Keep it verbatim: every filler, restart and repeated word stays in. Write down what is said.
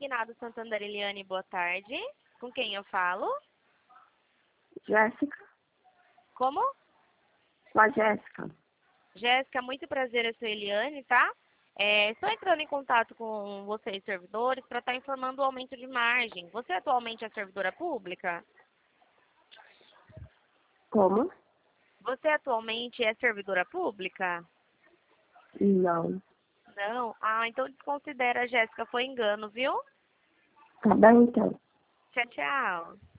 Consignado Santander, Eliane, boa tarde. Com quem eu falo? Jéssica. Como? Sou a Jéssica. Jéssica, muito prazer, eu sou Eliane, tá? É, estou entrando em contato com vocês, servidores, para estar informando o aumento de margem. Você atualmente é servidora pública? Como? Você atualmente é servidora pública? Não. Não? Ah, então desconsidera, Jéssica, foi engano, viu? Tá bem, então. Tchau, tchau.